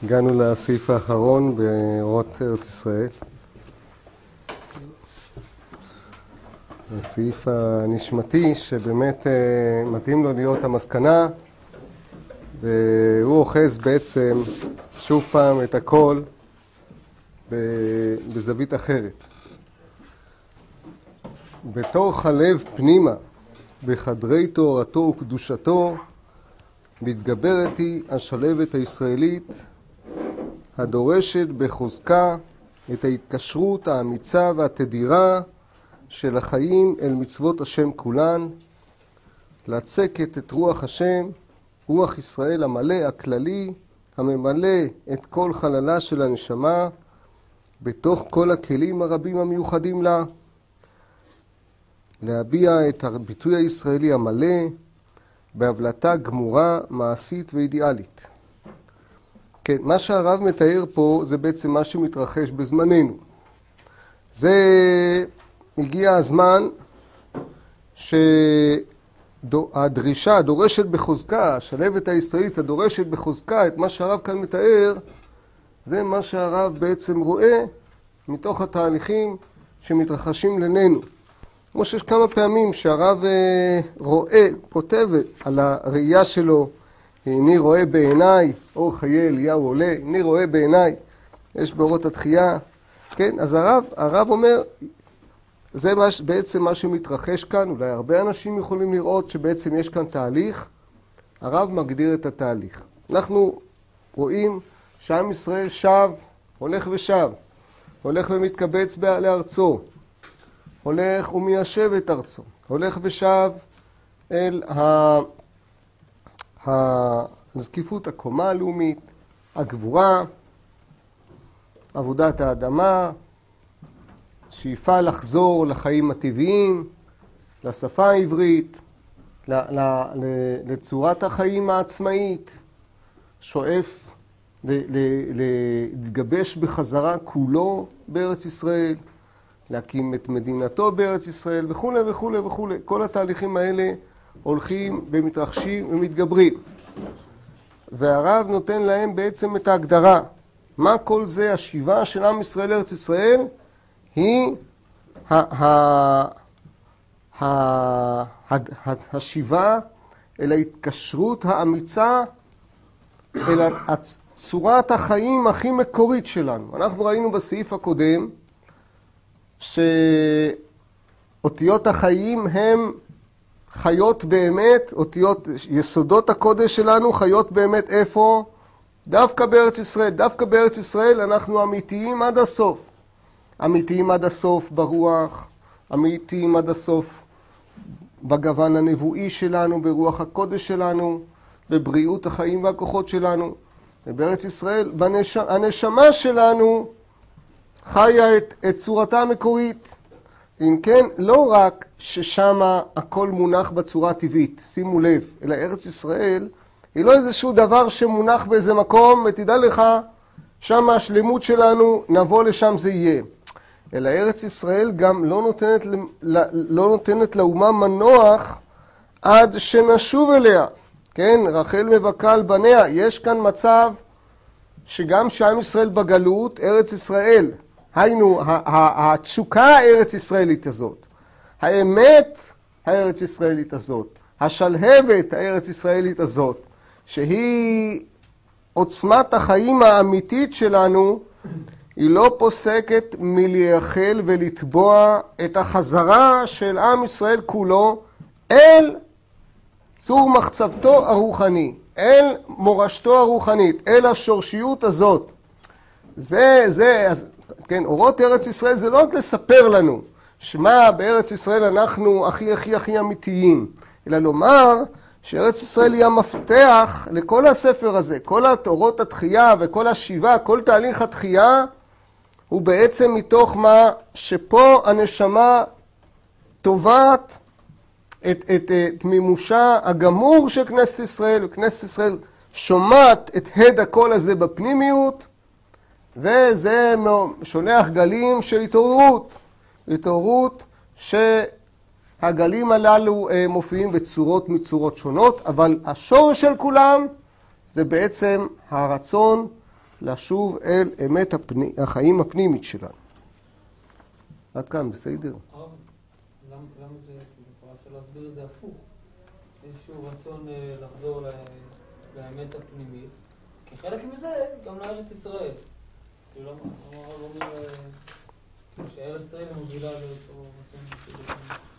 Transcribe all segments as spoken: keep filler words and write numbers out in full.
הגענו לסעיף האחרון באורות ארץ ישראל. הסעיף הנשמתי שבאמת מתאים לו להיות המסקנה, והוא אוחז בעצם שוב פעם את הכל בזווית אחרת. בתוך הלב פנימה, בחדרי תורתו וקדושתו, מתגברת היא השלבת הישראלית, הדורשת בחוזקה את ההתקשרות האמיצה והתדירה של החיים אל מצוות השם כולן, לצקת את רוח השם, רוח ישראל המלא הכללי, הממלא את כל חללה של הנשמה, בתוך כל הכלים הרבים המיוחדים לה, להביע את הביטוי הישראלי המלא, בהבלטה גמורה, מעשית ואידיאלית. כן, מה שהרב מתאר פה זה בעצם מה שמתרחש בזמננו. זה הגיע הזמן שהדרישה, הדורשת בחוזקה, השלבת הישראלית הדורשת בחוזקה, את מה שהרב כאן מתאר, זה מה שהרב בעצם רואה מתוך התהליכים שמתרחשים לנו. כמו שיש כמה פעמים שהרב רואה, כותב על הראייה שלו, אני רואה בעיניי, אור חיי אליהו עולה, אני רואה בעיניי, יש באורות התחייה, כן? אז הרב, הרב אומר, זה בעצם מה שמתרחש כאן, אולי הרבה אנשים יכולים לראות שבעצם יש כאן תהליך, הרב מגדיר את התהליך. אנחנו רואים שעם ישראל שב, הולך ושב, הולך ומתקבץ לארצו, הולך ומיישב את ארצו, הולך ושב אל הזקיפות הקומה הלאומית, הגבורה, עבודת האדמה, שאיפה לחזור לחיים הטבעיים, לשפה העברית, לצורת החיים העצמאית, שואף להתגבש בחזרה כולו בארץ ישראל, להקים את מדינתו בארץ ישראל וכו' וכו' וכו'. כל התהליכים האלה הולכים ומתרחשים ומתגברים. והרב נותן להם בעצם את ההגדרה. מה כל זה? השיבה של עם ישראל לארץ ישראל היא השיבה אל ההתקשרות האמיצה, אל צורת החיים הכי מקורית שלנו. אנחנו ראינו בסעיף הקודם שאותיות החיים הם חיות באמת, אותיות יסודות הקודש שלנו חיות באמת איפה? דווקא בארץ ישראל. דווקא בארץ ישראל אנחנו אמיתיים עד הסוף. אמיתיים עד הסוף ברוח, אמיתיים עד הסוף בגוון הנבואי שלנו, ברוח הקודש שלנו, בבריאות החיים והכוחות שלנו. ובארץ ישראל, בנש... הנשמה שלנו חיה את, את צורתה המקורית. אם כן, לא רק ששמה הכל מונח בצורה טבעית, שימו לב, אלא ארץ ישראל היא לא איזשהו דבר שמונח באיזה מקום, ותדע לך, שמה השלמות שלנו, נבוא לשם זה יהיה. אלא ארץ ישראל גם לא נותנת, לא נותנת לאומה מנוח עד שנשוב אליה. כן, רחל מבכה על בניה. יש כאן מצב שגם שעם ישראל בגלות, ארץ ישראל, היינו, התשוקה הארץ ישראלית הזאת, האמת הארץ ישראלית הזאת, השלהבת הארץ ישראלית הזאת, שהיא עוצמת החיים האמיתית שלנו, היא לא פוסקת מלייחל ולתבוע את החזרה של עם ישראל כולו אל צור מחצבתו הרוחני, אל מורשתו הרוחנית, אל השורשיות הזאת. זה, זה, אז, כן, אורות ארץ ישראל זה לא רק לספר לנו שמה בארץ ישראל אנחנו הכי הכי הכי אמיתיים, אלא לומר שארץ ישראל היא המפתח לכל הספר הזה. כל אורות התחייה וכל השיבה, כל תהליך התחייה הוא בעצם מתוך מה שפה הנשמה תובעת את, את, את מימושה הגמור של כנסת ישראל, וכנסת ישראל שומעת את הד הקול הזה בפנימיות, וזה שולח גלים של התעוררות, התעוררות שהגלים הללו מופיעים בצורות מצורות שונות, אבל השורש של כולם זה בעצם הרצון לשוב אל אמת הפני, החיים הפנימית שלנו. עד כאן, בסדר? הרב, למה זה, אפשר להסביר את זה הפוך? איזשהו רצון לחזור לאמת הפנימית, כחלק מזה גם לארץ ישראל. כאילו, למה הרב אומר שארץ ישראל מובילה לאותו רצון?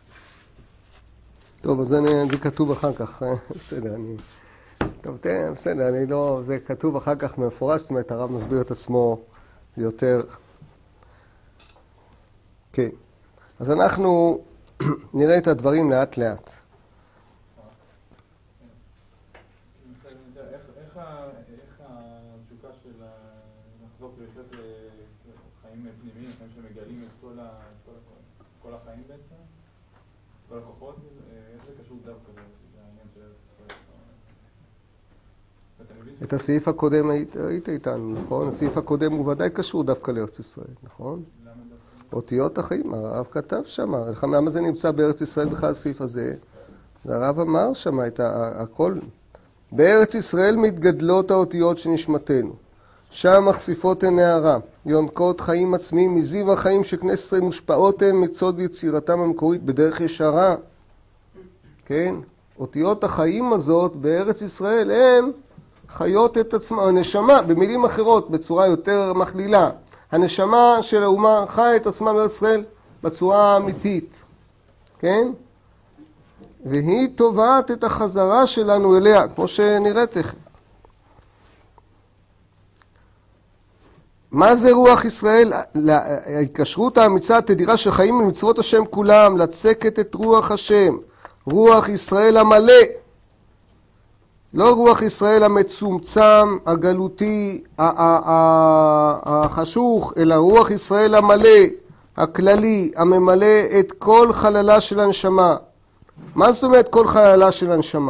טוב, אז זה כתוב אחר כך, בסדר, אני... טוב, תראה, בסדר, אני לא... זה כתוב אחר כך מפורש, זאת אומרת, הרב מסביר את עצמו יותר... כן. אז אנחנו נראה את הדברים לאט לאט. איך התשוקה של לחזור לחיות לחיים פנימיים, חיים שמגלים את כל החיים בעצם, כל הכוחות, איך זה קשור דווקא לעניין של ארץ ישראל? את הסעיף הקודם היית איתנו, נכון? הסעיף הקודם הוא ודאי קשור דווקא לארץ ישראל, נכון? אותיות החיים, הרב כתב שם, למה זה נמצא בארץ ישראל בכלל הסעיף הזה? הרב אמר שם את הכל. בארץ ישראל מתגדלות האותיות שנשמתנו. שם מחשיפות הן הערה, יונקות חיים עצמיים, מזיו החיים שכנסת ישראל מושפעות הן מצוד יצירתם המקורית בדרך ישרה. כן? אותיות החיים הזאת בארץ ישראל הן חיות את עצמם, הנשמה, במילים אחרות, בצורה יותר מכלילה. הנשמה של האומה חיה את עצמה בארץ ישראל בצורה האמיתית. כן? והיא תובעת את החזרה שלנו אליה, כמו שנראה תכף. מה זה רוח ישראל? ההיקשרות האמיצה התדירה של חיים במצוות השם כולם, לצקת את רוח השם, רוח ישראל המלא, לא רוח ישראל המצומצם, הגלותי, החשוך, אלא רוח ישראל המלא, הכללי, הממלא את כל חללה של הנשמה. מה זאת אומרת כל חללה של הנשמה?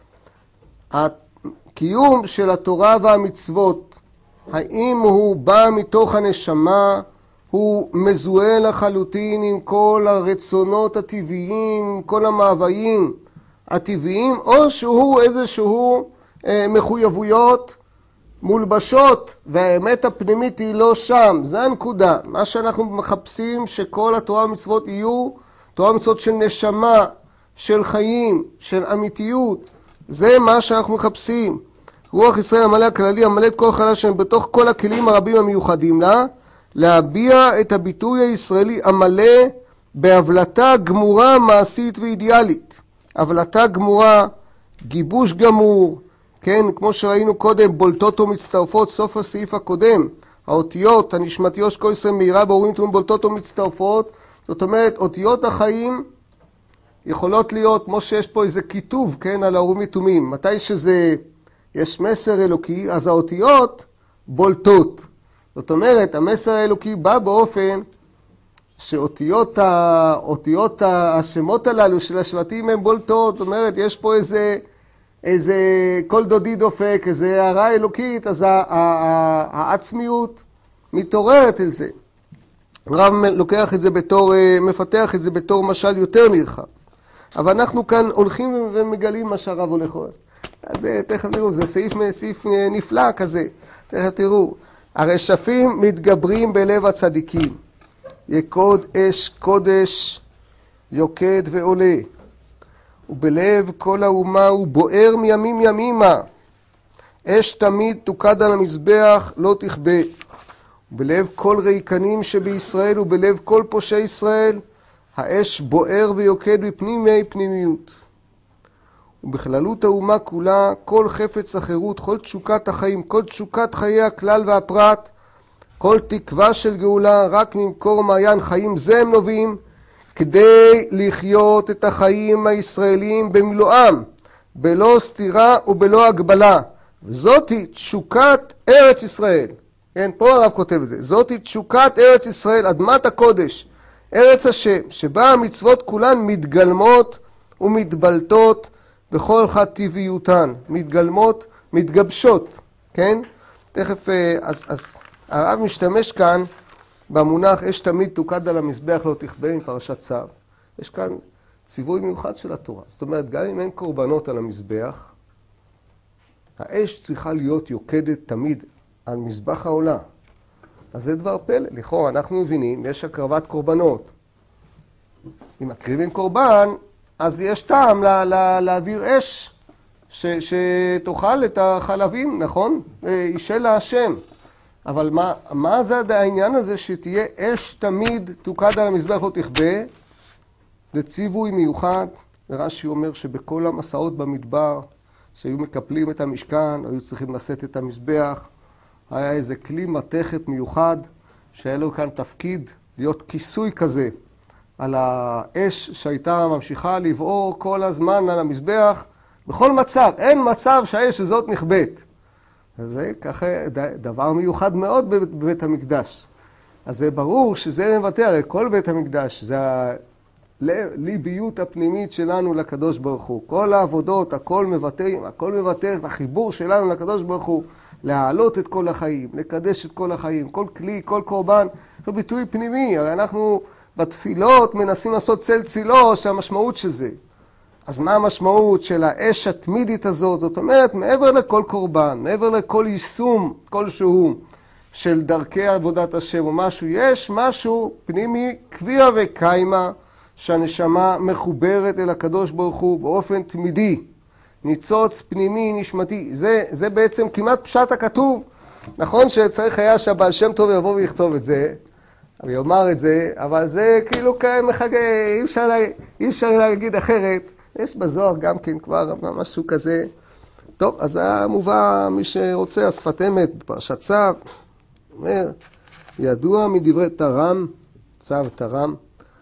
הקיום של התורה והמצוות, האם הוא בא מתוך הנשמה, הוא מזוהה לחלוטין עם כל הרצונות הטבעיים, כל המאוויים הטבעיים, או שהוא איזשהו אה, מחויבויות מולבשות, והאמת הפנימית היא לא שם. זה הנקודה. מה שאנחנו מחפשים שכל התורה והמצוות יהיו תורה ומצוות של נשמה, של חיים, של אמיתיות. זה מה שאנחנו מחפשים. רוח ישראל המלא הכללי, המלא את כל חללה שהם בתוך כל הכלים הרבים המיוחדים לה, להביע את הביטוי הישראלי המלא בהבלטה גמורה מעשית ואידיאלית. הבלטה גמורה, גיבוש גמור, כן, כמו שראינו קודם, בולטות ומצטרפות, סוף הסעיף הקודם, האותיות הנשמתיות שכל ישראל מהירה באורים תאום בולטות ומצטרפות, זאת אומרת, אותיות החיים יכולות להיות, כמו שיש פה איזה כיתוב, כן, על האורים ותומים. מתי שזה, יש מסר אלוקי, אז האותיות בולטות. זאת אומרת, המסר האלוקי בא באופן שאותיות האותיות השמות הללו של השבטים הן בולטות. זאת אומרת, יש פה איזה, איזה כל דודי דופק, איזה הערה אלוקית, אז העצמיות מתעוררת אל זה. רב לוקח את זה בתור, מפתח את זה בתור משל יותר נרחב. אבל אנחנו כאן הולכים ומגלים מה שהרב הולך אוהב. אז תכף תראו, זה סעיף, סעיף נפלא כזה. תכף תראו. הרשפים מתגברים בלב הצדיקים. יקוד אש קודש, יוקד ועולה. ובלב כל האומה הוא בוער מימים ימימה. אש תמיד תוקד על המזבח, לא תכבה. ובלב כל ריקנים שבישראל ובלב כל פושעי ישראל, האש בוער ויוקד בפנימי פנימיות. ובכללות האומה כולה, כל חפץ החירות, כל תשוקת החיים, כל תשוקת חיי הכלל והפרט, כל תקווה של גאולה, רק ממקור מעיין חיים זה הם נובעים, כדי לחיות את החיים הישראליים במלואם, בלא סתירה ובלא הגבלה. וזאת היא תשוקת ארץ ישראל. כן, פה הרב כותב את זה. זאת היא תשוקת ארץ ישראל, אדמת הקודש, ארץ השם, שבה המצוות כולן מתגלמות ומתבלטות בכל חד טבעיותן, מתגלמות, מתגבשות, כן? תכף, אז, אז הרב משתמש כאן במונח אש תמיד תוקד על המזבח לא תכבה מפרשת צו. יש כאן ציווי מיוחד של התורה. זאת אומרת, גם אם אין קורבנות על המזבח, האש צריכה להיות יוקדת תמיד על מזבח העולה. אז זה דבר פלא. לכאורה אנחנו מבינים, יש הקרבת קורבנות. אם מקריבים קורבן, אז יש טעם לה, לה, להעביר אש ש, שתאכל את החלבים, נכון? ישאל להשם. אבל מה, מה זה העניין הזה שתהיה אש תמיד תוקד על המזבח לא תכבה? זה ציווי מיוחד. רש"י אומר שבכל המסעות במדבר, שהיו מקפלים את המשכן, היו צריכים לשאת את המזבח, היה איזה כלי מתכת מיוחד, שהיה לו כאן תפקיד להיות כיסוי כזה על האש שהייתה ממשיכה לבעור כל הזמן על המזבח, בכל מצב, אין מצב שהאש הזאת נכבית. זה ככה דבר מיוחד מאוד בבית המקדש. אז זה ברור שזה מבטא, הרי כל בית המקדש זה הליביות הפנימית שלנו לקדוש ברוך הוא. כל העבודות, הכל מבטא, הכל מבטא את החיבור שלנו לקדוש ברוך הוא, להעלות את כל החיים, לקדש את כל החיים, כל כלי, כל קורבן, זה ביטוי פנימי. הרי אנחנו בתפילות מנסים לעשות צל צילו, שהמשמעות של זה. אז מה המשמעות של האש התמידית הזאת? זאת אומרת, מעבר לכל קורבן, מעבר לכל יישום כלשהו של דרכי עבודת השם או משהו, יש משהו פנימי, קביע וקיימה, שהנשמה מחוברת אל הקדוש ברוך הוא באופן תמידי. ניצוץ פנימי נשמתי. זה, זה בעצם כמעט פשט הכתוב. נכון שצריך היה שהבעל שם טוב יבוא ויכתוב את זה, ויאמר את זה, אבל זה כאילו כמחגה, אי אפשר, אי אפשר להגיד אחרת. יש בזוהר גם כן כבר משהו כזה. טוב, אז המובא, מי שרוצה, השפת אמת, בפרשת צו, אומר, ידוע מדברי תרם, צו תרם,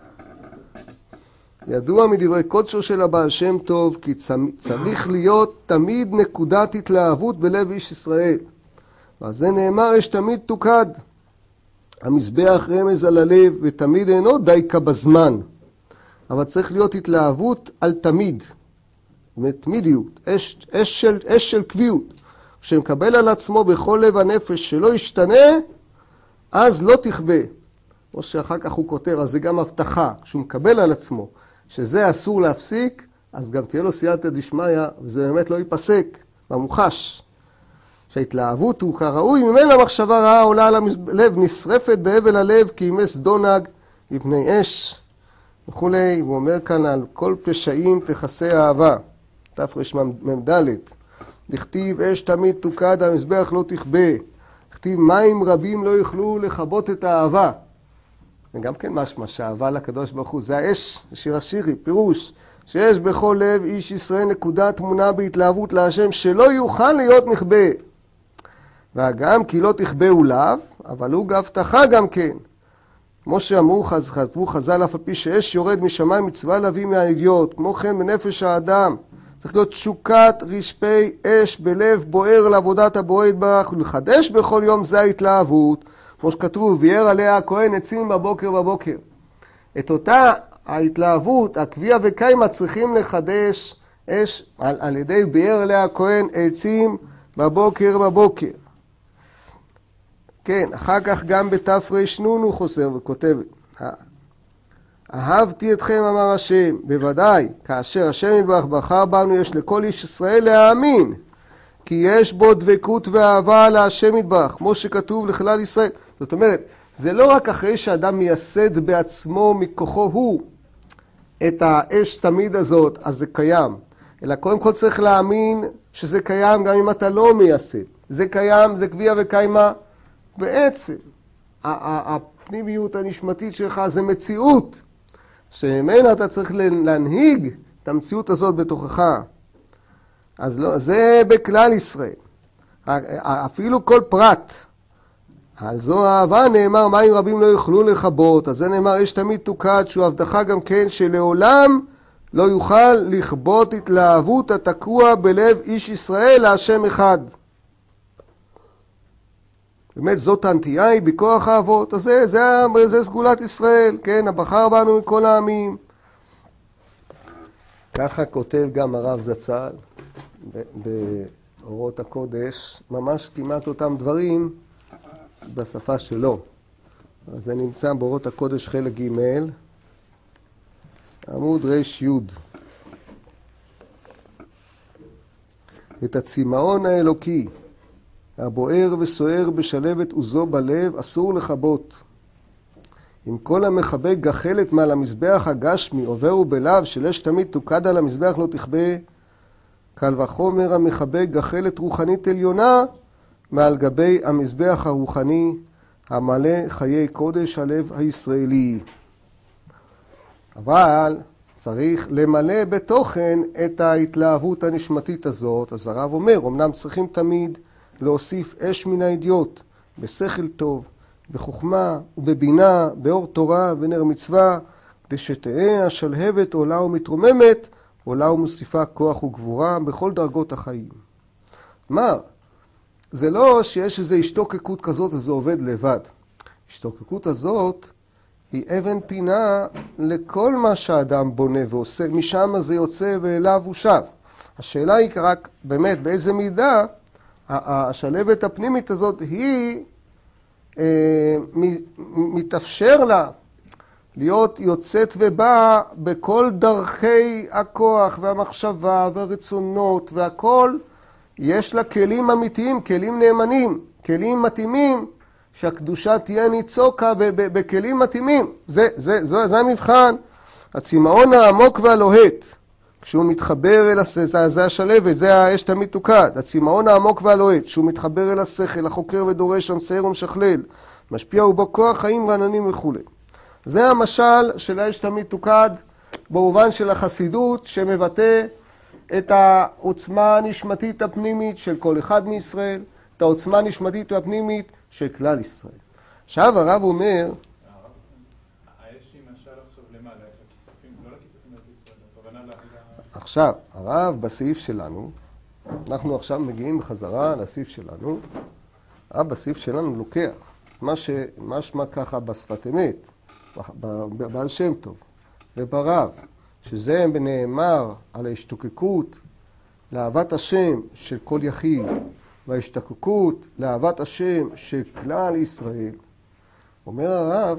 ידוע מדברי קודשו של הבעל שם טוב, כי צריך להיות תמיד נקודת התלהבות בלב איש ישראל. ועל זה נאמר, יש תמיד תוקד. המזבח רמז על הלב, ותמיד אינו דייקה בזמן. אבל צריך להיות התלהבות על תמיד. תמידיות, אש, אש, של, אש של קביעות. כשמקבל על עצמו בכל לב הנפש שלא ישתנה, אז לא תכבה. כמו שאחר כך הוא כותב, אז זה גם הבטחה. כשהוא מקבל על עצמו שזה אסור להפסיק, אז גם תהיה לו סייעתא דשמיא, וזה באמת לא ייפסק, במוחש. שההתלהבות הוא כראוי, ממנה מחשבה רעה עולה על הלב, נשרפת בהבל הלב, כי ימס דונג מפני אש, וכולי. הוא אומר כאן על כל פשעים תכסה אהבה, תרמ"ד. לכתיב אש תמיד תוקד, המזבח לא תכבה. לכתיב מים רבים לא יוכלו לכבות את האהבה. וגם כן משמע שהאהבה לקדוש ברוך הוא זה האש, שיר השירי, פירוש, שיש בכל לב איש ישראל נקודה תמונה בהתלהבות להשם שלא יוכל להיות נכבה. וגם כי לא תכבה הוא לאו, אבל הוא גבתך גם כן. כמו שאמרו חזרו חז"ל, אף על פי שאש יורד משמיים מצווה להביא מהאביות, כמו כן בנפש האדם צריך להיות תשוקת רשפי אש בלב בוער לעבודת הבורא יתברך, ולחדש בכל יום זה ההתלהבות, כמו שכתוב, וירא עליה הכהן עצים בבוקר בבוקר. את אותה ההתלהבות, הקביעה וקיימה, צריכים לחדש אש על, על ידי ביאר עליה הכהן עצים בבוקר בבוקר. כן, אחר כך גם בתרנ"ו הוא חוזר וכותב, אהבתי אתכם אמר השם, בוודאי, כאשר השם יתברך בחר בנו, יש לכל איש ישראל להאמין, כי יש בו דבקות ואהבה להשם יתברך, כמו שכתוב לכלל ישראל. זאת אומרת, זה לא רק אחרי שאדם מייסד בעצמו מכוחו הוא את האש תמיד הזאת, אז זה קיים. אלא קודם כל צריך להאמין שזה קיים גם אם אתה לא מייסד. זה קיים, זה קביעה וקיימה. בעצם, הפנימיות הנשמתית שלך זה מציאות, שממנה אתה צריך להנהיג את המציאות הזאת בתוכך. אז לא, זה בכלל ישראל. אפילו כל פרט. על זו האהבה נאמר, מים רבים לא יוכלו לכבות. אז זה נאמר, יש תמיד תוקד, שהוא הבטחה גם כן, שלעולם לא יוכל לכבות התלהבות התקוע בלב איש ישראל להשם אחד. באמת זאת הנטייה היא בכוח האבות. אז זה, זה, זה סגולת ישראל, כן, הבחר בנו מכל העמים. ככה כותב גם הרב זצ"ל באורות הקודש, ממש כמעט אותם דברים בשפה שלו. אז זה נמצא באורות הקודש חלק ג' עמוד רש י'. את הצמאון האלוקי הבוער וסוער בשלבת עוזו בלב, אסור לכבות. אם כל המחבק גחלת מעל המזבח הגשמי, עובר בלב של אש תמיד תוקד על המזבח לא תכבה, קל וחומר המחבק גחלת רוחנית עליונה, מעל גבי המזבח הרוחני, המלא חיי קודש הלב הישראלי. אבל צריך למלא בתוכן את ההתלהבות הנשמתית הזאת. אז הרב אומר, אמנם צריכים תמיד להוסיף אש מן האידיוט, בשכל טוב, בחוכמה ובבינה, באור תורה ונר מצווה, כדי שתהא השלהבת עולה ומתרוממת, עולה ומוסיפה כוח וגבורה בכל דרגות החיים. כלומר, זה לא שיש איזו השתוקקות כזאת וזה עובד לבד. השתוקקות הזאת היא אבן פינה לכל מה שהאדם בונה ועושה, משם זה יוצא ואליו הוא שב. השאלה היא רק באמת באיזה מידה השלבת הפנימית הזאת היא אה, מתאפשר לה להיות יוצאת ובאה בכל דרכי הכוח והמחשבה והרצונות והכל. יש לה כלים אמיתיים, כלים נאמנים, כלים מתאימים, שהקדושה תהיה ניצוקה בכלים מתאימים. זה, זה, זה, זה המבחן. הצמאון העמוק והלוהט, כשהוא מתחבר אל השכל, זה השלבת, זה האש תמיד תוקד. הצמאון העמוק והלוהט, שהוא מתחבר אל השכל, החוקר ודורש, המצייר ומשכלל, משפיע ובו כוח חיים רעננים וכו'. זה המשל של האש תמיד תוקד, במובן של החסידות, שמבטא את העוצמה הנשמתית הפנימית של כל אחד מישראל, את העוצמה הנשמתית הפנימית של כלל ישראל. עכשיו הרב אומר, האש היא משל עכשיו למעלה, לכיסופים, לא לכיסופים לישראל, הכוונה ל... עכשיו, הרב בסעיף שלנו, אנחנו עכשיו מגיעים בחזרה לסעיף שלנו, הרב בסעיף שלנו לוקח, מה שמשמע ככה בשפת אמת, בעל שם טוב וברב, שזה נאמר על ההשתוקקות לאהבת השם של כל יחיד, וההשתוקקות לאהבת השם של כלל ישראל. אומר הרב,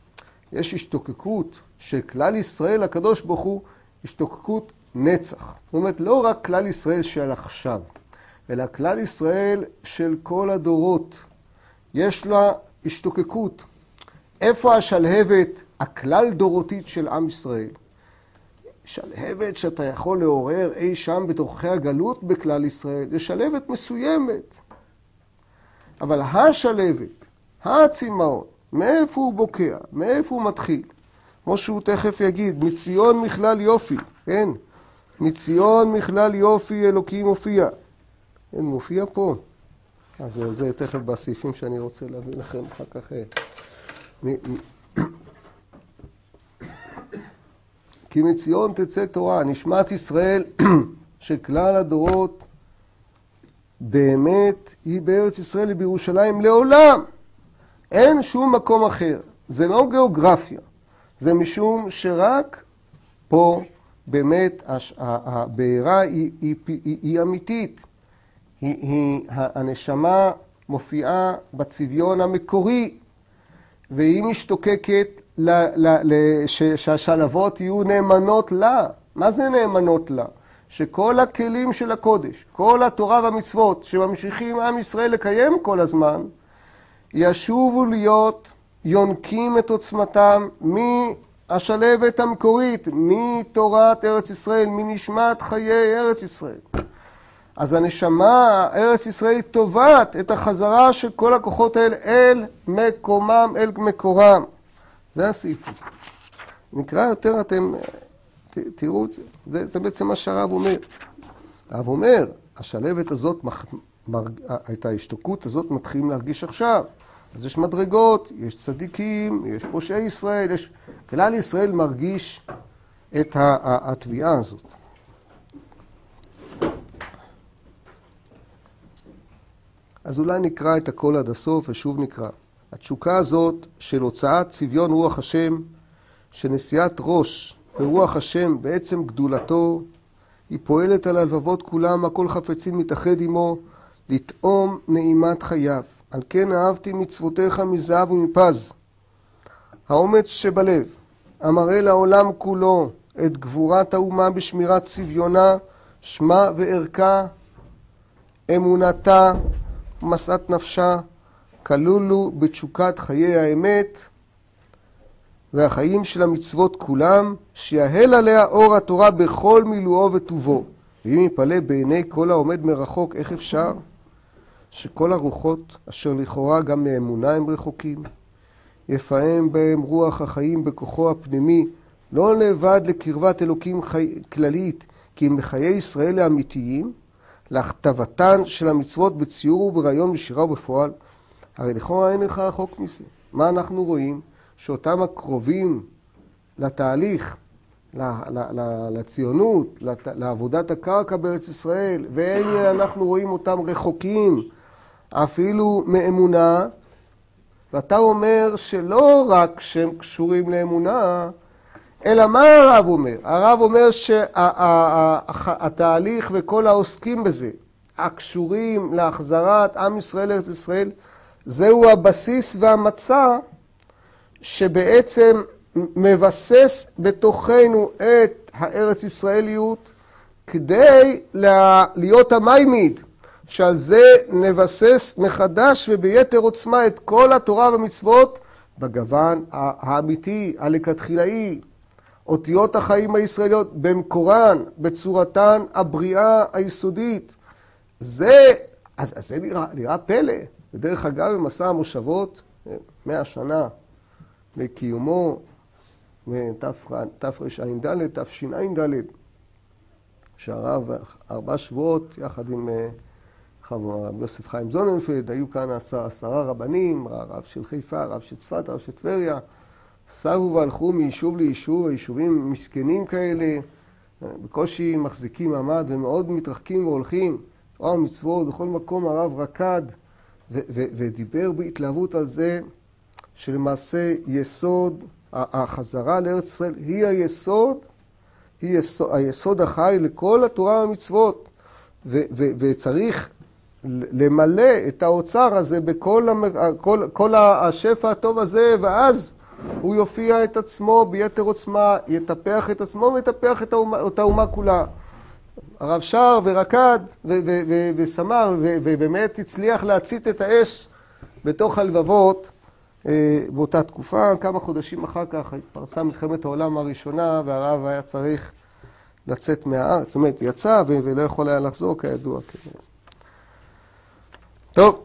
יש השתוקקות של כלל ישראל, הקדוש ברוך הוא, השתוקקות נצח. זאת אומרת, לא רק כלל ישראל של עכשיו, אלא כלל ישראל של כל הדורות. יש לה השתוקקות. איפה השלהבת הכלל דורותית של עם ישראל? שלהבת שאתה יכול לעורר אי שם בתוככי הגלות בכלל ישראל, זה שלהבת מסוימת. אבל השלהבת, הצמאון, מאיפה הוא בוקע, מאיפה הוא מתחיל? כמו שהוא תכף יגיד, מציון מכלל יופי, כן? מציון מכלל יופי אלוקים מופיע. כן, מופיע פה. אז זה, זה תכף בסעיפים שאני רוצה להביא לכם אחר כך. מ- מ- כי מציון תצא תורה, נשמת ישראל שכלל הדורות באמת היא בארץ ישראל ובירושלים לעולם. אין שום מקום אחר. זה לא גיאוגרפיה. זה משום שרק פה באמת הבעירה היא, היא, היא, היא אמיתית. היא, היא, הנשמה מופיעה בצביון המקורי, והיא משתוקקת ל, ל, ל, ש, שהשלבות יהיו נאמנות לה. מה זה נאמנות לה? שכל הכלים של הקודש, כל התורה והמצוות שממשיכים עם ישראל לקיים כל הזמן, ישובו להיות יונקים את עוצמתם מהשלבת המקורית, מתורת ארץ ישראל, מנשמת חיי ארץ ישראל. אז הנשמה, ארץ ישראל, תובעת את החזרה של כל הכוחות האלה אל מקומם, אל מקורם. זה הסעיף הזה. נקרא יותר, אתם ת, תראו את זה. זה. זה בעצם מה שהרב אומר. הרב אומר, השלבת הזאת, מרג... את ההשתוקות הזאת מתחילים להרגיש עכשיו. אז יש מדרגות, יש צדיקים, יש פושעי ישראל, יש... כלל ישראל מרגיש את התביעה הזאת. אז אולי נקרא את הכל עד הסוף ושוב נקרא. התשוקה הזאת של הוצאת צביון רוח השם, שנשיאת ראש ברוח השם בעצם גדולתו, היא פועלת על הלבבות כולם, הכל חפצים מתאחד עמו, לטעום נעימת חייו. על כן אהבתי מצוותיך מזהב ומפז. האומץ שבלב, המראה לעולם כולו את גבורת האומה בשמירת צביונה, שמה וערכה, אמונתה ומשאת נפשה, כלולו בתשוקת חיי האמת והחיים של המצוות כולם, שיהל עליה אור התורה בכל מילואו וטובו. ואם יפלא בעיני כל העומד מרחוק, איך אפשר שכל הרוחות אשר לכאורה גם מאמונה הם רחוקים, יפעם בהם רוח החיים בכוחו הפנימי, לא לבד לקרבת אלוקים חי... כללית, כי הם בחיי ישראל האמיתיים, להכתבתן של המצוות בציור וברעיון, בשירה ובפועל. הרי לכאורה אין לך רחוק מזה. מה אנחנו רואים? שאותם הקרובים לתהליך, לציונות, לעבודת הקרקע בארץ ישראל, ואין אנחנו רואים אותם רחוקים אפילו מאמונה, ואתה אומר שלא רק שהם קשורים לאמונה, אלא מה הרב אומר? הרב אומר שהתהליך וכל העוסקים בזה, הקשורים להחזרת עם ישראל לארץ ישראל, זהו הבסיס והמצע שבעצם מבסס בתוכנו את הארץ ישראליות כדי להיות המיימיד, שעל זה נבסס מחדש וביתר עוצמה את כל התורה והמצוות בגוון האמיתי, הלכתחילאי, אותיות החיים הישראליות במקורן, בצורתן הבריאה היסודית. זה, אז, אז זה נראה, נראה פלא. בדרך אגב, במסע המושבות, מאה שנה לקיומו, תרע"ד, תשע"ד, שהרב ארבע שבועות, יחד עם הרב יוסף חיים זוננפלד, היו כאן עשרה רבנים, רב של חיפה, רב של צפת, רב של טבריה, סבו והלכו מיישוב ליישוב, היישובים מסכנים כאלה, בקושי מחזיקים מעמד ומאוד מתרחקים והולכים, תורה ומצוות, בכל מקום הרב רקד ו- ו- ודיבר בהתלהבות על זה, שלמעשה יסוד, החזרה לארץ ישראל היא היסוד, היא יסוד, היסוד החי לכל התורה והמצוות, ו- ו- וצריך למלא את האוצר הזה בכל כל, כל השפע הטוב הזה, ואז הוא יופיע את עצמו ביתר עוצמה, יטפח את עצמו ויטפח את האומה, את האומה כולה. הרב שר ורקד וסמר, ובאמת הצליח להצית את האש בתוך הלבבות באותה תקופה. כמה חודשים אחר כך פרצה מלחמת העולם הראשונה, והרב היה צריך לצאת מהארץ, זאת אומרת, יצא ולא יכול היה לחזור כידוע. טוב.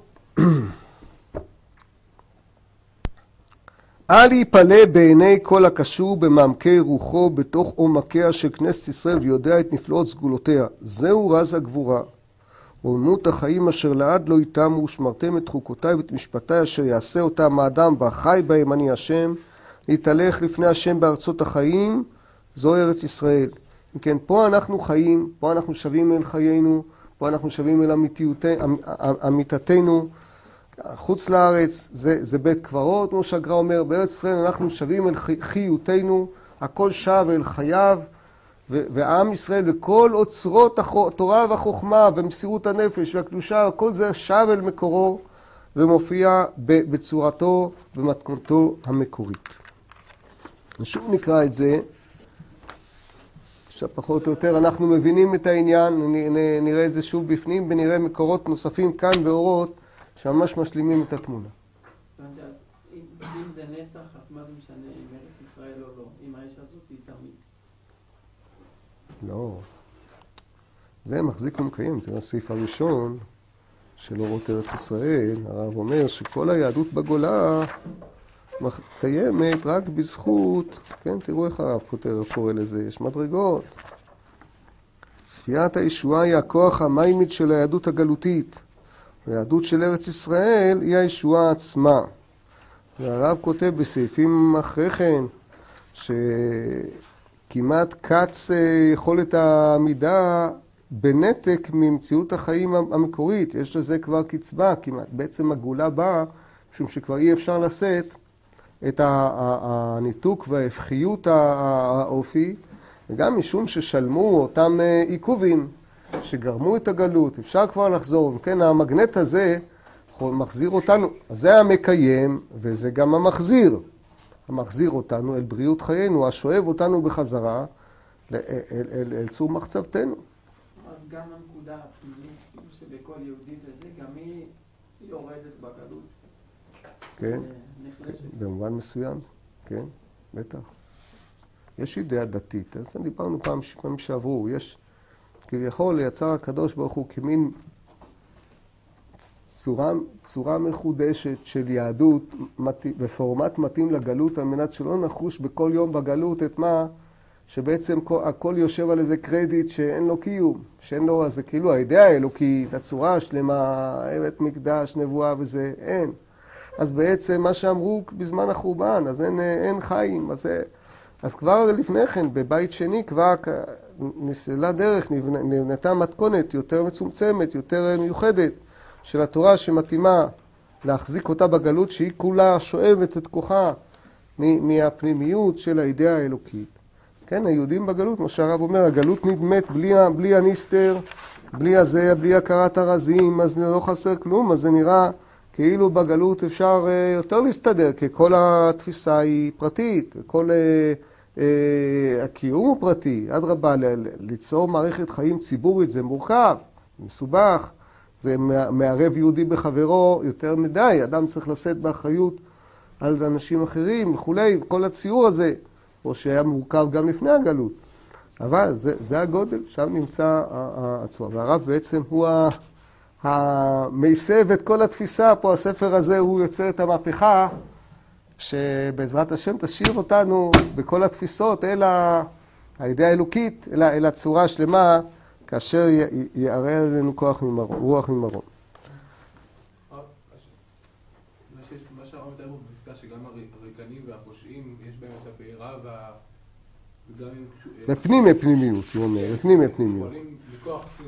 אל יפלא בעיני כל הקשור במעמקי רוחו בתוך עומקיה של כנסת ישראל ויודע את נפלאות סגולותיה. זהו רז הגבורה. ורוממות החיים אשר לעד לא יתמו, ושמרתם את חוקותיי ואת משפטיי אשר יעשה אותם האדם והחי בהם אני השם, להתהלך לפני השם בארצות החיים, זו ארץ ישראל. אם כן, פה אנחנו חיים, פה אנחנו שווים אל חיינו, פה אנחנו שווים אל אמיתתנו. חוץ לארץ זה, זה בית קברות, כמו שהגר"א אומר, בארץ ישראל אנחנו שווים אל חיותנו, הכל שב אל חייו, ו- ועם ישראל וכל אוצרות התורה והחוכמה ומסירות הנפש והקדושה, כל זה שב אל מקורו ומופיע בצורתו במתכונתו המקורית. שוב נקרא את זה, שפחות או יותר אנחנו מבינים את העניין, נראה את זה שוב בפנים ונראה מקורות נוספים כאן באורות, שממש משלימים את התמונה. אם זה נצח, אז מה זה משנה אם ארץ ישראל או לא? אם האש הזאת היא תמיד. לא. זה מחזיק ומקיים. תראה, הסעיף הראשון של אורות ארץ ישראל, הרב אומר שכל היהדות בגולה קיימת רק בזכות, כן, תראו איך הרב כותב, קורא לזה, יש מדרגות. צפיית הישועה היא הכוח המיימית של היהדות הגלותית. היהדות של ארץ ישראל היא הישועה עצמה. והרב כותב בסעיפים אחרי כן, שכמעט קץ יכולת העמידה בנתק ממציאות החיים המקורית. יש לזה כבר קצבה, כמעט. בעצם הגאולה באה, משום שכבר אי אפשר לשאת את הניתוק וההפכיות האופי, וגם משום ששלמו אותם עיכובים שגרמו את הגלות, אפשר כבר לחזור. כן, המגנט הזה מחזיר אותנו, זה המקיים וזה גם המחזיר. המחזיר אותנו אל בריאות חיינו, השואב אותנו בחזרה אל, אל, אל, אל צור מחצבתנו. אז גם הנקודה הפנימית שבכל יהודי וזה, גם היא יורדת בגלות. כן, נחלשת. במובן מסוים, כן, בטח. יש אידאה דתית, אז דיברנו פעם, פעם שעברו, יש, כביכול יצר הקדוש ברוך הוא כמין צורה, צורה מחודשת של יהדות בפורמט מתאים לגלות, על מנת שלא נחוש בכל יום בגלות את מה שבעצם הכל יושב על איזה קרדיט שאין לו קיום, שאין לו, זה כאילו האידאה האלוקית, הצורה השלמה, בית מקדש, נבואה וזה, אין. אז בעצם מה שאמרו בזמן החורבן, אז אין, אין חיים, אז, אז כבר לפני כן, בבית שני, כבר נסללה דרך, נבנתה מתכונת יותר מצומצמת, יותר מיוחדת, של התורה שמתאימה להחזיק אותה בגלות, שהיא כולה שואבת את כוחה מהפנימיות של האידאה האלוקית. כן, היהודים בגלות, כמו שהרב אומר, הגלות נדמת בלי, בלי הניסטר, בלי הזה, בלי הכרת הרזים, אז לא חסר כלום, אז זה נראה כאילו בגלות אפשר יותר להסתדר, כי כל התפיסה היא פרטית, כל אה, הקיום הוא פרטי, עד רבה, ליצור מערכת חיים ציבורית זה מורכב, מסובך, זה מערב יהודי בחברו יותר מדי, אדם צריך לשאת באחריות על אנשים אחרים וכולי, כל הציור הזה, או שהיה מורכב גם לפני הגלות. אבל זה, זה הגודל, שם נמצא הצורה. והרב בעצם הוא המייסב את כל התפיסה, פה הספר הזה הוא יוצר את המהפכה, שבעזרת השם תשאיר אותנו בכל התפיסות אל האידאה האלוקית, אל, אל הצורה השלמה, כאשר יערער עלינו כוח ממרום, רוח ממרום. מה שהרב מתאר בו בפסקה שגם הריקנים והפושעים יש בהם את הבעירה וגם אם... בפנים הפנימיות, הוא אומר, בפנים הפנימיות. פועלים מכוח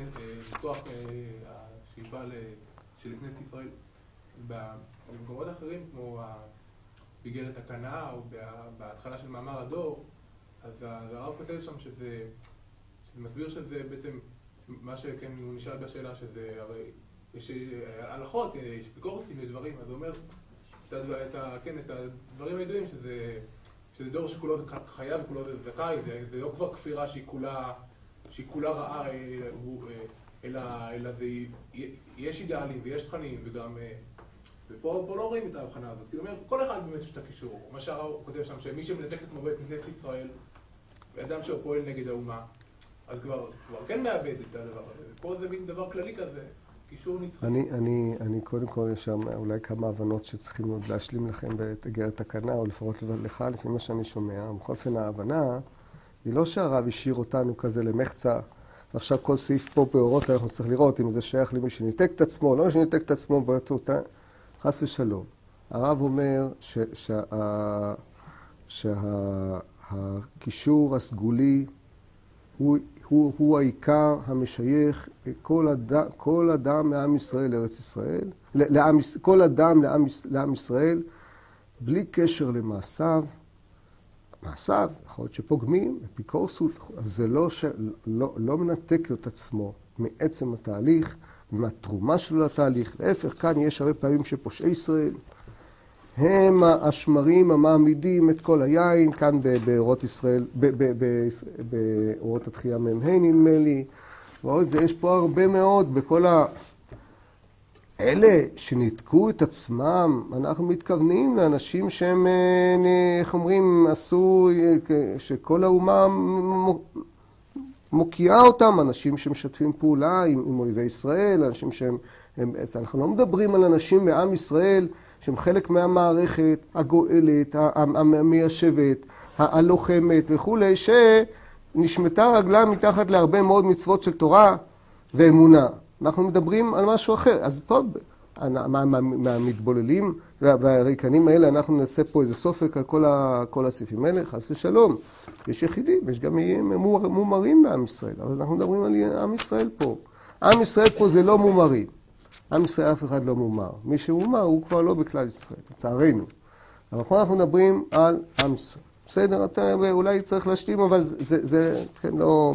השאיפה של כנסת ישראל במקומות אחרים, כמו באיגרת הקנאה או בהתחלה של מאמר הדור, אז הרב כותב שם שזה מסביר שזה בעצם מה שכן הוא נשאל בשאלה שזה הרי יש הלכות, יש אפיקורסים, יש דברים, אז הוא אומר את הדברים הידועים שזה שזה דור שכולו חייב וכולו זכאי, זה לא כבר כפירה שהיא כולה שהיא כולה רעה, אלא יש אידאלים ויש תכנים וגם ופה לא רואים את ההבחנה הזאת, כי הוא אומר כל אחד באמת יש את הקישור, מה שהרב כותב שם שמי שמנתק את עצמו בית מכנסת ישראל ואדם שהוא פועל נגד האומה אז כבר, כבר כן מאבד את הדבר הזה. פה זה מין דבר כללי כזה, קישור נצחי. אני, אני, אני קודם כל יש שם אולי כמה הבנות שצריכים עוד להשלים לכם באיגרת הקנאה, או לפחות לך, לפי מה שאני שומע. בכל אופן ההבנה היא לא שהרב השאיר אותנו כזה למחצה, ועכשיו כל סעיף פה באורות אנחנו צריך לראות אם זה שייך למי שניתק את עצמו, לא שניתק את עצמו, באותו, חס ושלום. הרב אומר ש, שה, שהקישור הסגולי הוא הוא, הוא העיקר המשייך כל אדם, כל אדם מעם ישראל לארץ ישראל, לעם, כל אדם לעם, לעם ישראל, בלי קשר למעשיו, מעשיו, יכול להיות שפוגמים, אפיקורסות, אז זה לא, ש, לא, לא מנתק את עצמו מעצם התהליך, מהתרומה שלו לתהליך, להפך, כאן יש הרבה פעמים שפושעי ישראל, הם השמרים המעמידים את כל היין, כאן באורות ישראל, באורות התחייה מהם, נדמה לי, ויש פה הרבה מאוד, בכל ה... אלה שניתקו את עצמם, אנחנו מתכוונים לאנשים שהם, איך אומרים, עשו, שכל האומה מוקיעה אותם, אנשים שמשתפים פעולה עם, עם אויבי ישראל, אנשים שהם, הם, אנחנו לא מדברים על אנשים מעם ישראל, שהם חלק מהמערכת הגואלת, המיישבת, הלוחמת וכולי, שנשמטה רגלה מתחת להרבה מאוד מצוות של תורה ואמונה. אנחנו מדברים על משהו אחר. אז פה, מהמתבוללים והריקנים האלה, אנחנו נעשה פה איזה סופק על כל, ה, כל הסעיפים האלה, חס ושלום. יש יחידים, יש גם מומרים לעם ישראל, אבל אנחנו מדברים על עם ישראל פה. עם ישראל פה זה לא מומרים. עם ישראל אף אחד לא מומר. מי שמומר הוא כבר לא בכלל ישראל, לצערנו. אבל פה אנחנו מדברים על עם ישראל. בסדר, אתה אולי צריך להשלים, אבל זה, זה, זה כן, לא...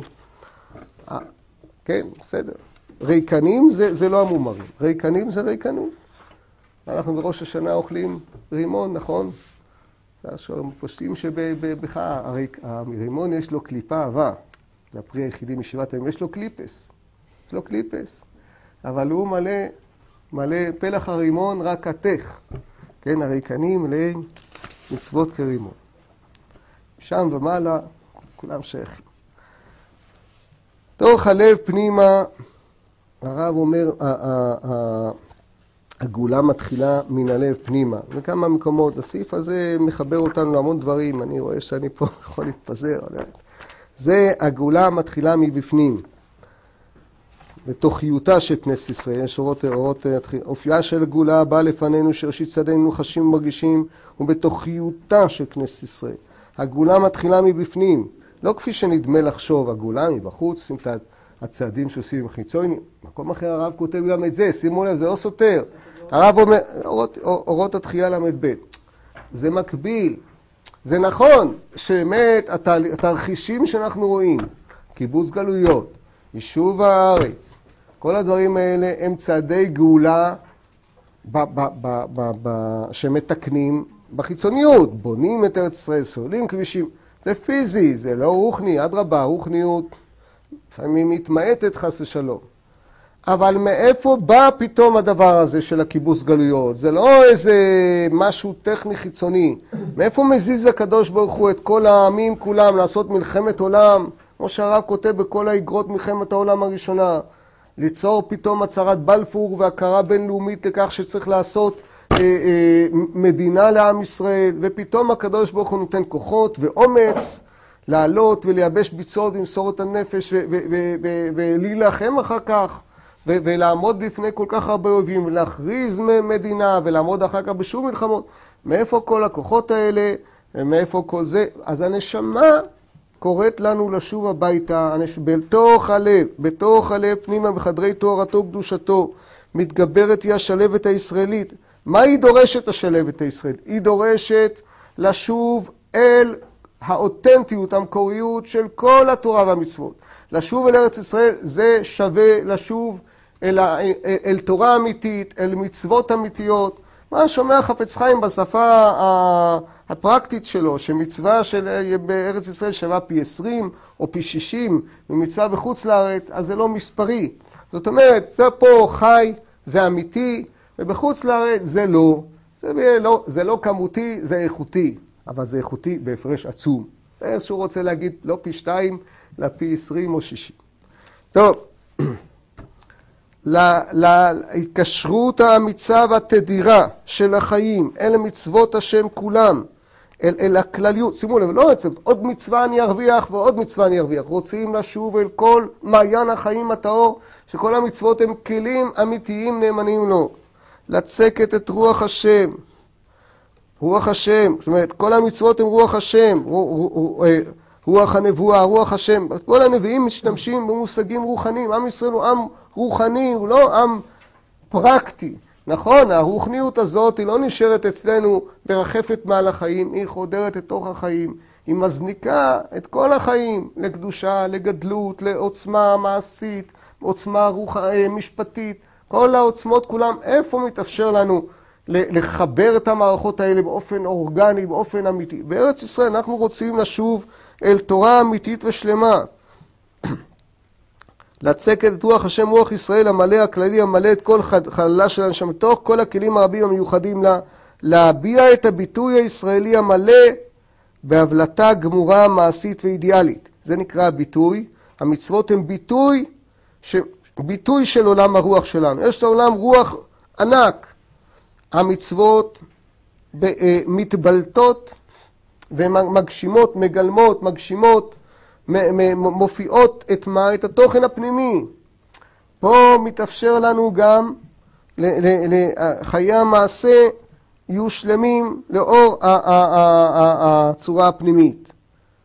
כן, בסדר. ריקנים זה, זה לא המומרים. ריקנים זה ריקנות. אנחנו בראש השנה אוכלים רימון, נכון? אנחנו פושטים שבך, הרימון יש לו קליפה עבה. זה הפרי היחידי משבעת הימים, יש לו קליפס. יש לו קליפס. אבל הוא מלא מלא פלח הרימון רק עתך. כן, הריקנים למצוות כרימון. שם ומעלה, כולם שייכים. תוך הלב פנימה, הרב אומר, הגאולה מתחילה מן הלב פנימה. בכמה מקומות, הסעיף הזה מחבר אותנו להמון דברים, אני רואה שאני פה יכול להתפזר. זה הגאולה מתחילה מבפנים. בתוכיותה של כנסת ישראל, יש אורות, אורות, אופייה של הגאולה באה לפנינו, שראשית צעדינו חשים ומרגישים, ובתוכיותה של כנסת ישראל. הגאולה מתחילה מבפנים, לא כפי שנדמה לחשוב, הגאולה מבחוץ, שים את הצעדים שעושים חיצוני, מקום אחר הרב כותב גם את זה, שימו לב, זה לא סותר. הרב אומר, אורות, אורות התחייה למד ב', זה מקביל, זה נכון, שבאמת התרחישים שאנחנו רואים, קיבוץ גלויות, יישוב הארץ, כל הדברים האלה הם צעדי גאולה ב- ב- ב- ב- ב- שמתקנים בחיצוניות, בונים את ארץ ישראל, סוללים כבישים, זה פיזי, זה לא רוחני, אדרבה, רוחניות לפעמים מתמעטת חס ושלום. אבל מאיפה בא פתאום הדבר הזה של הקיבוץ גלויות? זה לא איזה משהו טכני חיצוני. מאיפה מזיז הקדוש ברוך הוא את כל העמים כולם לעשות מלחמת עולם? כמו שהרב כותב בכל האגרות מלחמת העולם הראשונה. ליצור פתאום הצהרת בלפור והכרה בינלאומית לכך שצריך לעשות אה, אה, מדינה לעם ישראל. ופתאום הקדוש ברוך הוא נותן כוחות ואומץ לעלות ולייבש ביצות ולמסור את הנפש ולהילחם אחר כך. ולעמוד בפני כל כך הרבה אויבים, ולהכריז מדינה, ולעמוד אחר כך בשום מלחמות. מאיפה כל הכוחות האלה, ומאיפה כל זה? אז הנשמה קוראת לנו לשוב הביתה, בתוך הלב, בתוך הלב פנימה, בחדרי תוארתו קדושתו, מתגברת היא השלבת הישראלית. מה היא דורשת השלבת הישראלית? היא דורשת לשוב אל האותנטיות, המקוריות של כל התורה והמצוות. לשוב אל ארץ ישראל זה שווה לשוב אל, אל, אל תורה אמיתית, אל מצוות אמיתיות. מה שומע חפץ חיים בשפה הפרקטית שלו, שמצווה של בארץ ישראל שווה פי עשרים או פי שישים, ומצווה בחוץ לארץ, אז זה לא מספרי. זאת אומרת, זה פה חי, זה אמיתי, ובחוץ לארץ זה לא. זה לא, זה לא כמותי, זה איכותי, אבל זה איכותי בהפרש עצום. זה איזשהו רוצה להגיד לא פי שתיים, אלא פי עשרים או שישים. טוב. להתקשרות האמיצה והתדירה של החיים, אלה מצוות השם כולם, אל, אל הכלליות, שימו לב, לא עצב, עוד מצווה אני ארוויח ועוד מצווה אני ארוויח, רוצים לשוב אל כל מעיין החיים הטהור, שכל המצוות הם כלים אמיתיים נאמנים לו, לצקת את רוח השם, רוח השם, זאת אומרת, כל המצוות הם רוח השם, רוח הנבואה, רוח השם, כל הנביאים משתמשים במושגים רוחניים, עם ישראל הוא עם רוחני, הוא לא עם פרקטי. נכון, הרוחניות הזאת היא לא נשארת אצלנו ברחפת מעל החיים, היא חודרת לתוך החיים, היא מזניקה את כל החיים לקדושה, לגדלות, לעוצמה מעשית, עוצמה רוח, משפטית, כל העוצמות כולם, איפה מתאפשר לנו לחבר את המערכות האלה באופן אורגני, באופן אמיתי. בארץ ישראל אנחנו רוצים לשוב אל תורה אמיתית ושלמה. לצקת את רוח השם רוח ישראל המלא הכללי, המלא את כל חללה של אנשם, מתוך כל הכלים הרבים המיוחדים לה, להביע את הביטוי הישראלי המלא בהבלטה גמורה מעשית ואידיאלית. זה נקרא הביטוי. המצוות הם ביטוי, ש... ביטוי של עולם הרוח שלנו. יש לעולם רוח ענק. המצוות מתבלטות ומגשימות, מגלמות, מגשימות, מופיעות את מה? את התוכן הפנימי. פה מתאפשר לנו גם לחיי המעשה יהיו שלמים לאור הצורה הפנימית.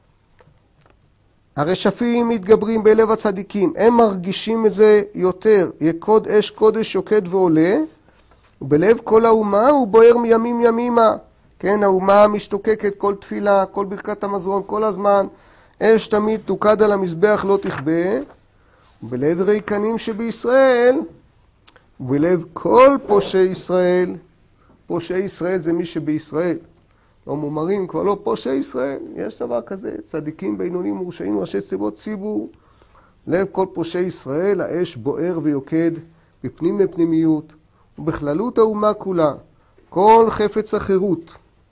הרשפים מתגברים בלב הצדיקים, הם מרגישים את זה יותר. יקוד אש קודש יוקד ועולה, ובלב כל האומה הוא בוער מימים ימימה. כן, האומה משתוקקת כל תפילה, כל ברכת המזרון, כל הזמן. אש תמיד תוקד על המזבח לא תכבה, ובלב ריקנים שבישראל, ובלב כל פושעי ישראל, פושעי ישראל זה מי שבישראל, לא מומרים, כבר לא פושעי ישראל, יש דבר כזה, צדיקים בינונים מורשעים, ראשי צבאות ציבור, לב כל פושעי ישראל, האש בוער ויוקד בפנים ופנימיות, ובכללות האומה כולה, כל חפץ החירות.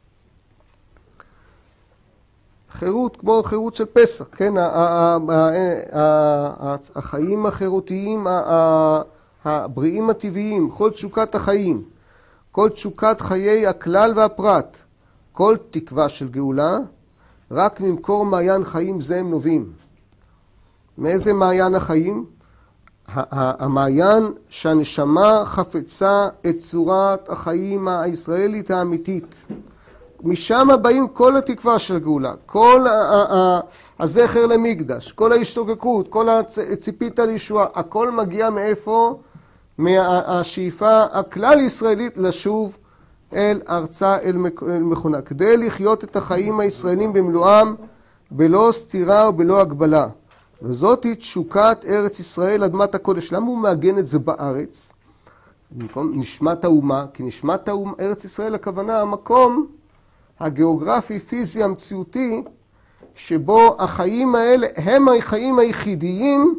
חירות כמו חירות של פסח, כן? החיים החירותיים, הבריאים הטבעיים, כל תשוקת החיים, כל תשוקת חיי הכלל והפרט, כל תקווה של גאולה, רק ממקור מעיין חיים זה הם נובעים. מאיזה מעיין החיים? המעיין שהנשמה חפצה את צורת החיים הישראלית האמיתית. משם באים כל התקווה של גאולה, כל הזכר למקדש, כל ההשתוקקות, כל הציפית על ישועה, הכל מגיע מאיפה? מהשאיפה הכלל ישראלית לשוב אל ארצה, אל מכונה, כדי לחיות את החיים הישראלים במלואם, בלא סתירה ובלא הגבלה. וזאת היא תשוקת ארץ ישראל, אדמת הקודש. למה הוא מעגן את זה בארץ? נשמת האומה, כי נשמת האומה, ארץ ישראל הכוונה, המקום הגיאוגרפי, פיזי, המציאותי, שבו החיים האלה הם החיים היחידיים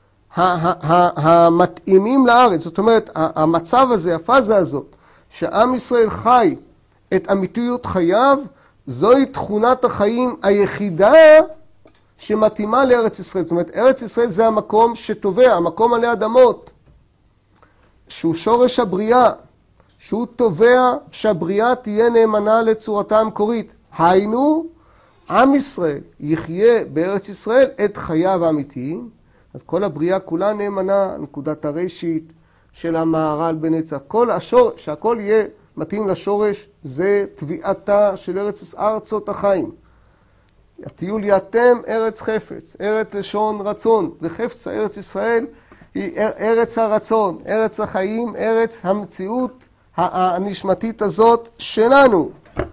המתאימים לארץ. זאת אומרת, המצב הזה, הפאזה הזאת, שעם ישראל חי את אמיתיות חייו, זוהי תכונת החיים היחידה שמתאימה לארץ ישראל. זאת אומרת, ארץ ישראל זה המקום שטובע, המקום עלי אדמות, שהוא שורש הבריאה, שהוא תובע שהבריאה תהיה נאמנה לצורתה המקורית. היינו, עם ישראל יחיה בארץ ישראל את חייו האמיתיים, אז כל הבריאה כולה נאמנה, נקודת הראשית של המהר"ל בנצח, כל השור, שהכל יהיה מתאים לשורש, זה תביעתה של ארץ ארצות החיים. הטיול יאתם ארץ חפץ, ארץ לשון רצון, זה חפץ, ארץ ישראל היא ארץ הרצון, ארץ החיים, ארץ המציאות הנשמתית הזאת שלנו,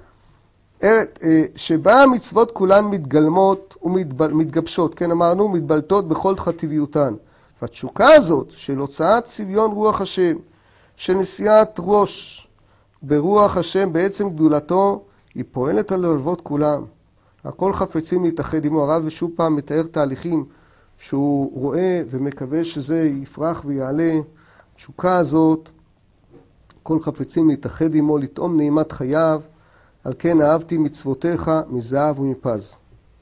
שבה המצוות כולן מתגלמות ומתגבשות, כן אמרנו, מתבלטות בכל חטיביותן. והתשוקה הזאת של הוצאת צביון רוח השם, של נשיאת ראש ברוח השם בעצם גדולתו, היא פועלת על הלבבות כולם. הכל חפצים להתאחד עמו. הרב ושוב פעם מתאר תהליכים שהוא רואה ומקווה שזה יפרח ויעלה. התשוקה הזאת, כל חפצים להתאחד עמו, לטעום נעימת חייו, על כן אהבתי מצוותיך מזהב ומפז.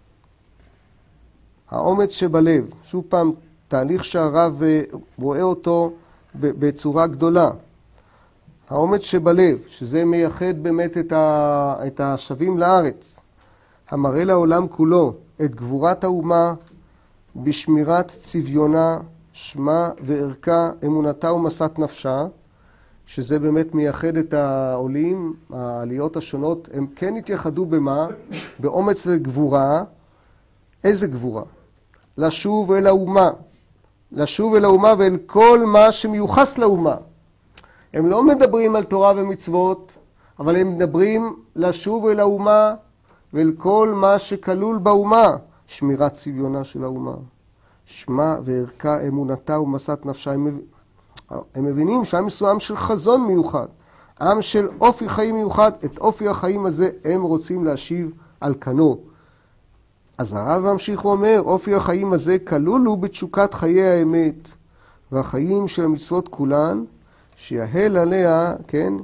האומץ שבלב, שוב פעם, תהליך שהרב רואה אותו בצורה גדולה. האומץ שבלב, שזה מייחד באמת את השבים לארץ, המראה לעולם כולו את גבורת האומה בשמירת צביונה, שמה וערכה, אמונתה ומסת נפשה, שזה באמת מייחד את העולים, העליות השונות, הם כן התייחדו במה? באומץ וגבורה. איזה גבורה? לשוב אל האומה, לשוב אל האומה ואל כל מה שמיוחס לאומה. הם לא מדברים על תורה ומצוות, אבל הם מדברים לשוב אל האומה ואל כל מה שכלול באומה. שמירת צביונה של האומה, שמה וערכה, אמונתה ומסת נפשה. הם, הם מבינים שהעם ישראל עם של חזון מיוחד, עם של אופי חיים מיוחד. את אופי החיים הזה הם רוצים להשיב על כנו. אז הרב ממשיך ואומר, אופי החיים הזה כלול הוא בתשוקת חיי האמת והחיים של המצוות כולן, שיהל עליה, כן,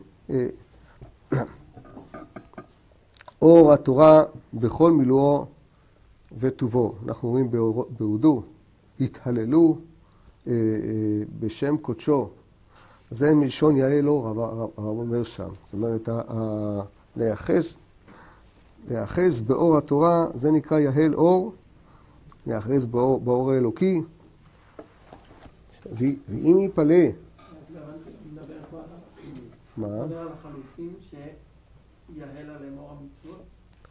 אור התורה בכל מילואו וטובו. אנחנו אומרים בהודו, התהללו אה, אה, בשם קודשו. זה מלשון יהל אור, הרב אומר שם. זאת אומרת, להיאחז, להיאחז באור התורה, זה נקרא יהל אור, להיאחז באור, באור האלוקי. ואם יפלא, מה? מדבר על החלוצים שיהל עליהם אור המצוות.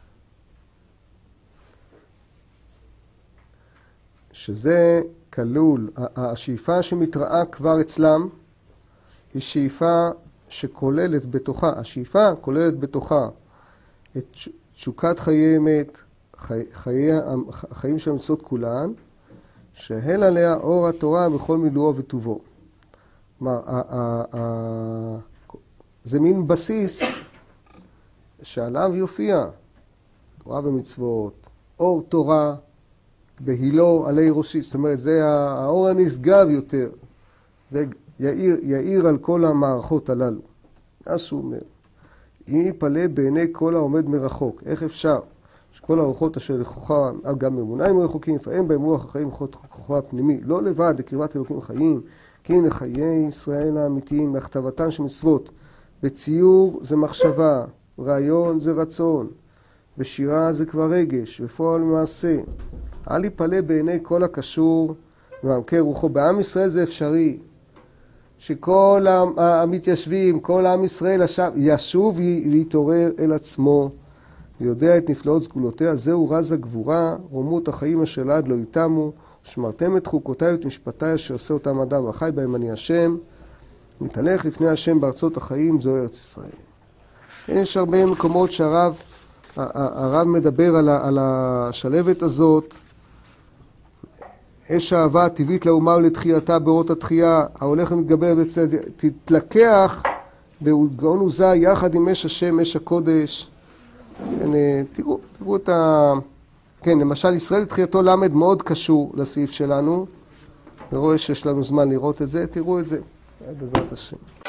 שזה כלול, השאיפה שמתראה כבר אצלם היא שאיפה שכוללת בתוכה, השאיפה כוללת בתוכה את תשוקת חיי אמת, חי, חיי, החיים של המצוות כולן, שהל עליה אור התורה בכל מילואו וטובו. כלומר, זה מין בסיס שעליו יופיע תורה ומצוות, אור תורה בהילו עלי ראשי. זאת אומרת, זה האור הנשגב יותר. זה יאיר, יאיר על כל המערכות הללו. אז שהוא אומר, אם יפלא בעיני כל העומד מרחוק, איך אפשר שכל הרוחות אשר לכוחה, גם אמוניים רחוקים, יפעם בהם רוח החיים כוחה הפנימי, לא לבד לקרבת אלוקים חיים, כי אם לחיי ישראל האמיתיים, להכתבתן של מצוות, בציור זה מחשבה, רעיון זה רצון, בשירה זה כבר רגש, בפועל מעשה. אל יפלא בעיני כל הקשור ומעמקי רוחו. בעם ישראל זה אפשרי, שכל המתיישבים, כל עם ישראל ישוב ויתעורר אל עצמו, ויודע את נפלאות סגולותיה. זהו רז הגבורה, רומות החיים אשר לעד לא יתמו, שמרתם את חוקותיי ואת משפטיי אשר עשה אותם אדם, וחי בהם אני השם, מתהלך לפני השם בארצות החיים, זו ארץ ישראל. יש הרבה מקומות שהרב הרב מדבר על, על השלבת הזאת, אש האהבה הטבעית לאומה ולתחייתה באורות התחייה, ההולך ומתגבר בצד, תתלקח בגאון עוזה יחד עם אש השם, אש הקודש. כן, תראו, תראו את ה... כן, למשל ישראל לתחייתו למד מאוד קשור לסעיף שלנו, ורואה שיש לנו זמן לראות את זה, תראו את זה, בעזרת השם.